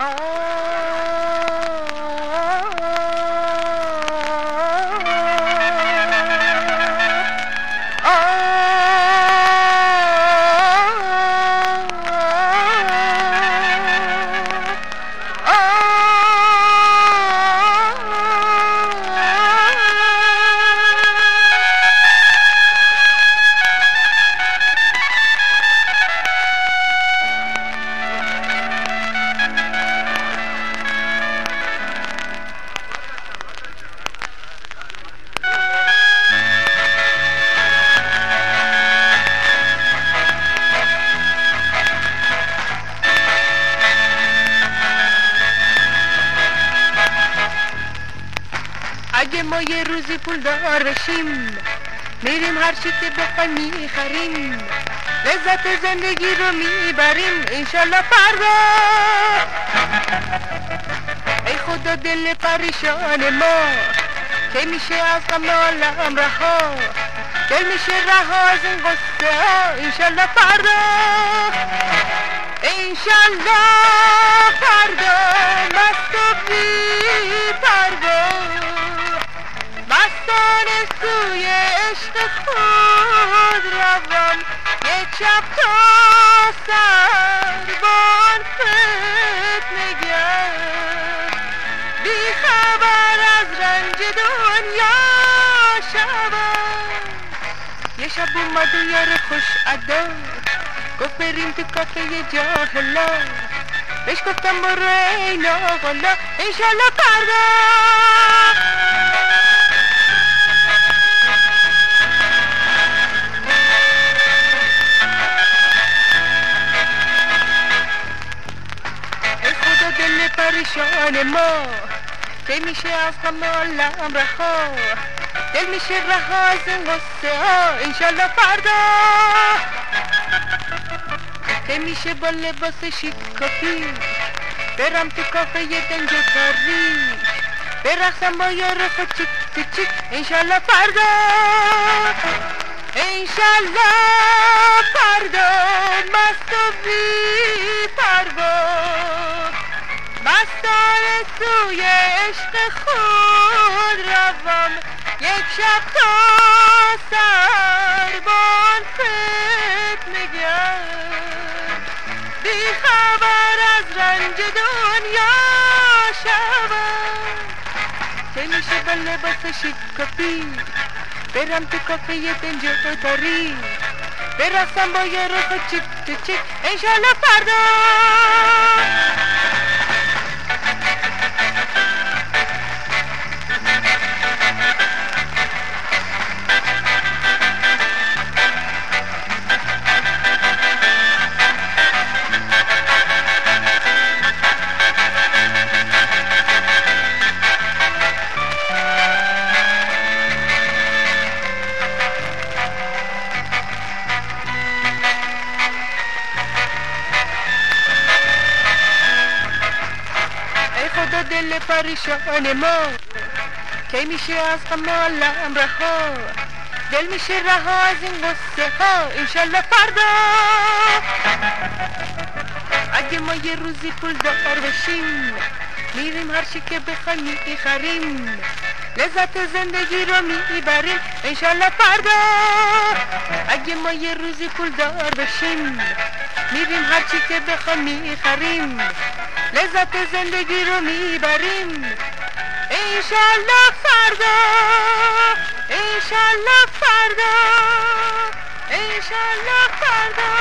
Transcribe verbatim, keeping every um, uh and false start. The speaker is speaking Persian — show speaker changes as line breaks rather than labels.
اگه ما یه روزی پول دار بشیم میریم هر چی که بخوایم میخریم، لذت زندگی رو میبریم انشالله فردا. ای خدا دل پریشان ما که میشه از غم عالم رها، دل میشه رها از این قصه ها انشالله فردا. انشالله فردا مست و بی پروا، مستانه سوی عشق خود روم، یک شب تا سر بان فتنه گر، بی خبر از رنج دنیا شوم. یه شب اومد و یار خوش ادا گفت بریم تو کافه جاهلا، بهش گفتم برو ای ناغلا انشالله فردا. دل پریشان ما که میشه از غم عالم رها، دل میشه رها از این غصه ها انشالله فردا. که میشه با لباس شیک کافی برم تو کافه یه دنج و تاریک، برقصم با یار خود چیک تو چیک انشالله فردا. انشالله فردا مست و بی پروا، مستانه سوی عشق خود روم، یک شب تا سربان فتنه گر، بی خبر از رنج دنیا شوم. که میشه با لباس شیک کافی برم تو کافه یه دنج و تاریک، برقصم با یه روز چیک تو چیک انشالله فردا. خدا دل پریشان ما که میشه از غم عالم رها، دل میشه رها از این غصه ها انشالله فردا. اگه ما یه روزی پول دار بشیم میریم هر چی که بخوایم میخریم، لذت زندگی رو میبریم انشالله فردا. اگه ما یه روزی پول دار بشیم میریم هر چی که بخوایم میخریم، لذت زندگی رو میبریم انشالله فردا. انشالله فردا انشالله فردا.